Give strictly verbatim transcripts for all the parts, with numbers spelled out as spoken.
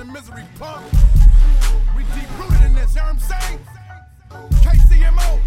the misery, punk. We deep rooted in this, you know what I'm saying? K C M O,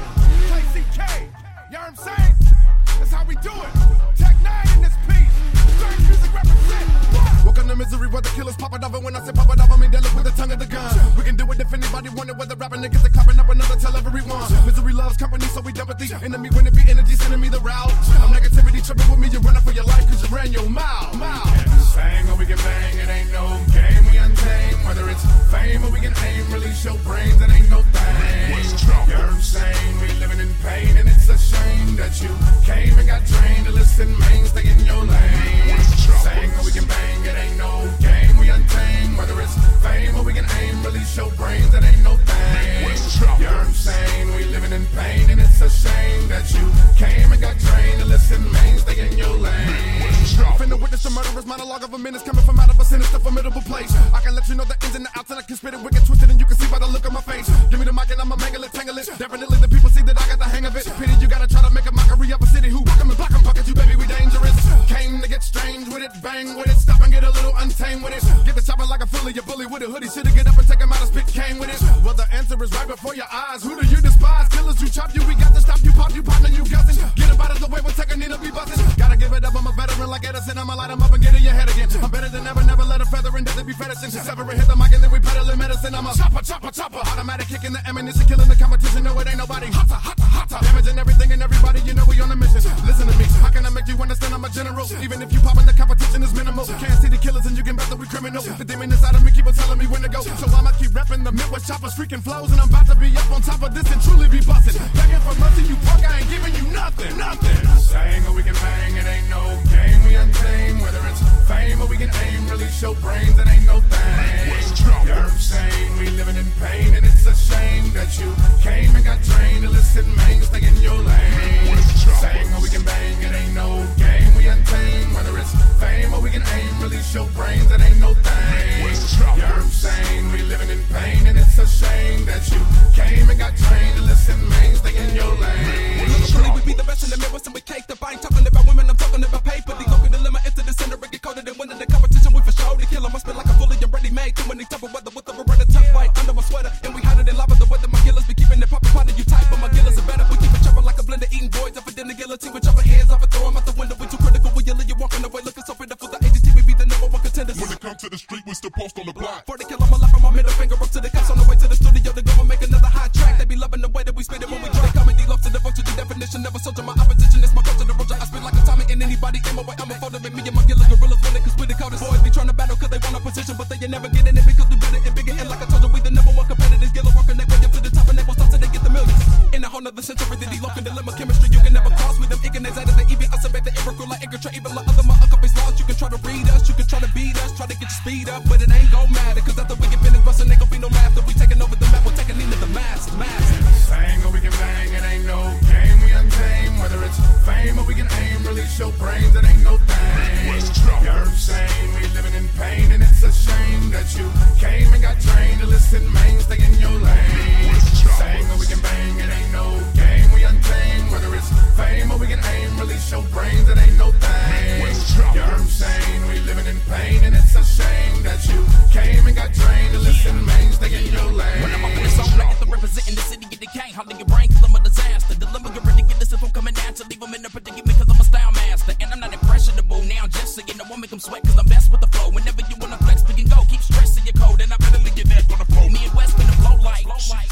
K C K, you know what I'm saying? That's how we do it. Tech nine in this piece. Third music represent. Welcome to misery where the killers pop it off. And when I say pop it off, I mean dealing with the tongue of the gun. We can do it if anybody wanted. Whether rapping niggas are clapping up another, tell everyone. Misery loves company, so we done with the enemy. When it be energy, sending me the route. I'm negativity tripping with me. You're running for your life because you ran your mouth. mouth. We can sing or we can bang. It ain't no game. We untamed. Whether it's fame or we can aim. Release your brains. It ain't no thing. You're insane. We living in pain. And it's a shame that you came and got trained to listen, main, stay in your lane. Sang or we can bang, it ain't no game. We untamed, whether it's fame or we can aim. Release your brains, it ain't no thing. You're insane, we living in pain, and it's a shame that you came and got trained to listen, main, stay in your lane. Finna witness a murderous monologue of a menace coming from out of a sinister, formidable place. I can let you know the ins and the outs, and I can spit it wicked, twisted, and you can see by the look on my face. Give me the mic and I'ma mangle it, tangle it. Definitely the people see that I got the hang of it. Pity you gotta try to make a mockery of a city who block 'em and block 'em. Fuck it, you baby, we dangerous. Came to get strange with it, bang with it, stop and get a little untamed with it. Get the chopper like a fully, you bully with a hoodie. Shoulda get up and take him out of spit, came with it. Well, the answer is right before your eyes. Who do you despise? Killers, you chop you, we got to stop you, pop you, partner, you gussing. Get about it the way we're taking, need to be busting. Gotta give it up, I'm a veteran like Edison. I'ma light 'em up and get in your head again. I'm better than ever, never let a feather in, death be fetishing. Separate, hit the mic and then we peddling medicine. I'm a chopper, chopper, chopper. Automatic kicking the ammunition, killing the competition. No, it ain't nobody. Hotter, hotter, hotter. Damaging everything and everybody, you know we on a mission. Listen to me, how can I make you understand I'm a general? Even if you pop in the competition is minimal. Can't see the killers and you can bet that we criminal. The demon inside of me keep on telling me when to go. So I'ma keep repping the Midwest choppers, freaking flows. And I'm about to be up on top of this and truly be busted. Begging for mercy, you punk, I ain't giving you nothing, nothing. Sang or we can bang, it ain't no game. We untamed, whether it's fame or we can aim. Release your brains, it ain't no thing. You're insane, we living in pain. And it's a shame that you came and got trained to listen, main, stay in your lane. Sang or we can bang, it ain't no game. We untamed, whether it's fame or we can aim. Release your brains, it ain't no thing. You're insane, we living in pain. And it's a shame that you came and got trained to listen, main, stay in your lane. Surely we be the best in the Midwest and we cake the I ain't talking about women, I'm talking about paper. The local dilemma into the center, get colder than winning the competition. We for sure to kill 'em. I spit like a fully and ready made. Too many type of weather with a Beretta tough fight under my sweater. And we hotter than lava. The weather, my killers be keeping it poppin', poppin'. You tight, but my killers are better. We keep it chopping like a blender, eating boys up and then the guillotine. We chopping hands off and throw 'em out the window. We too critical. We yelling, you walking away looking so pitiful. The A G T, we be the number one contenders. When it comes to the street, we still post on the block. For the kill, I'ma lap on my middle finger up to the cops on the way to the studio to go and make another hot track. They be loving the way that we spit it when we try. Comedy loves to devote to the definition. Never soldier my opposition. It's my culture, the roger. I spit like a Tommy and anybody in my way. I'ma fold them in me and my killer gorillas when they cause we the coldest. Boys be trying to battle cause they want a position, but they ain't never getting it because we better and bigger. And like I told you, we the number one competitors. Gilla working their way up to the top and they won't stop till they get the millions. In a whole nother century, the D-Locan dilemma chemistry. You can never cross with them ignorance out of the even us about the irregular like Igor even like other my uncle laws. You can try to read us, you can try to beat us, try to get your speed up, but it ain't gon' matter cause after we get finished bustin', ain't gon' be no laughter. We taking over the map, we're taking into the mass, mass. Sang or we can bang, it ain't no game. We untamed, whether it's fame or we can aim. Release your brains, it ain't no thing. You're insane, we living in pain. And it's a shame that you came and got trained to listen, main, stay in your lane. Sang or we can bang, it ain't no game. We untamed, whether it's fame or we can aim. Release your brains, it ain't no thing. You're insane, we living in pain. And it's a shame that you came and got trained to listen, main, stay in your lane. When I'm up in the song, I get the representing the city of the king. Holding your brain cause I'm a disaster. Dilemma, you're ridiculous if I'm coming down to leave them in the predicament cause I'm a style master. And I'm not impressionable now, just so you know, won't make them sweat cause I'm best with the flow. Whenever you wanna flex, we can go. Keep stressing your code and I better leave your neck on the floor. Me and West finna blow like,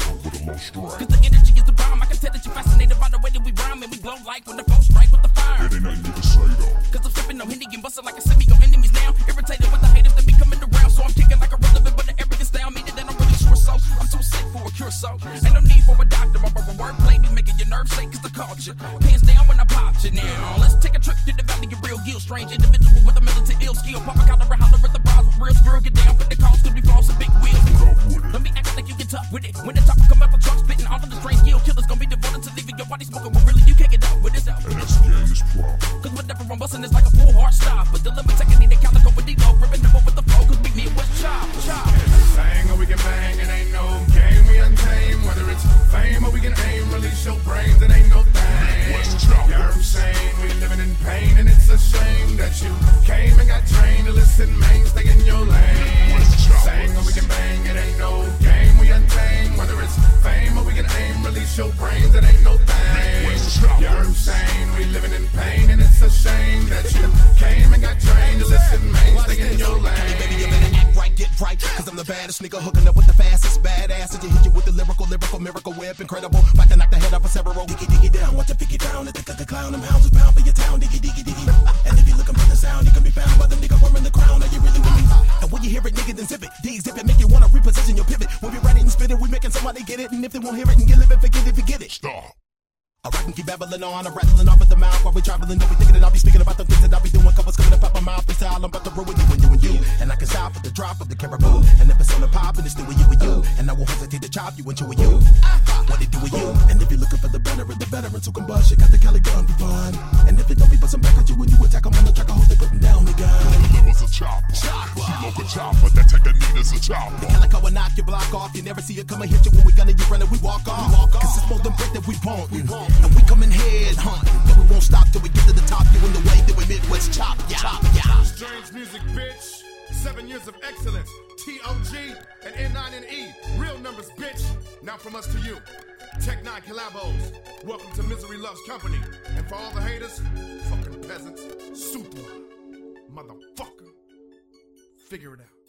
cause the energy is the bomb. I can tell that you're fascinated by the way that we rhyme and we glow like when the phone strike with the fire. It ain't nothing you can say though. Cause I'm flipping no Hindi and busting like a semi on enemies now. Irritated with the haters that be coming around, so I'm kicking like a relevant but an arrogant style. Meaning that I'm really sure so. I'm too sick for a cure so. Ain't no need for a doctor. My rubber wordplay be making your nerves shake cause the culture. Hands down when I pop you now. Let's take a trip to the valley of real guilt. Strange individual with a militant ill skill. Pop a collar and holler at the bras with real screw. Get down for the calls cause we floss a big wheel. Let me act like you get tough with it. When the top come out the truck spitting all of the strange skill. Killers gonna be devoted to leaving your body smoking. But really you can't get up with this. And that's the game is pro. Cause whenever I'm busting it's like a full hard stop. But deliver taking in the calico with D-Lo. Ripping them over the flow cause we meet what's chop, chop. Sang or we can bang, it ain't no game. We untamed, whether it's fame or we can aim. Release your brains, it ain't no thing. right, cause I'm the baddest nigga hooking up with the fastest badass. And you hit you with the lyrical, lyrical, miracle whip, incredible. About to knock the head off of several. Diggy, diggy down, watch the pick it down. At the, the clown, them hounds is bound for your town. Diggy, diggy, diggy. And if you looking for the sound, you can be found by the nigga wearing the crown. Are you really with me? And when you hear it, nigga, then zip it. D-zip it, make you wanna reposition your pivot. When we write it and spit it, we making somebody get it. And if they won't hear it and get live it, forget it, forget it. Stop. I rap and keep babbling on, I'm rattling off at the mouth while we traveling. Don't be thinking that I'll be speaking about the things that I'll be doing. Covers coming up out my mouth. Freestyle, I'm about to ruin you and you and you. And I can stop at the drop of the caribou. And if it's on the pop, and it's still with you and you. And I won't hesitate to chop you and chew with you. What it do with you? And if you're looking for the veteran, the veterans who can bust, you got the Cali gun for fun. And if it don't be bustin' back at you when you attack them on the track, I hope they putting down the gun. Delivers a chopper. Chopper. She local chopper. That take a need is a chopper. The Calico will knock your block off. You never see it come and hit you when we gonna you running. We walk off. We walk off. Cause it's more than break that we want. We want. And we coming head hunting. But we won't stop till we get to the top. You in the way that we Midwest chop. Yeah. Chop. Yeah. Strange music, bitch. Seven years of excellence. T O G and N nine N E. Real numbers, bitch. Now from us to you. Tech nine Collabos. Welcome to Misery Loves Company. And for all the haters, fucking peasants, super motherfucker. Figure it out.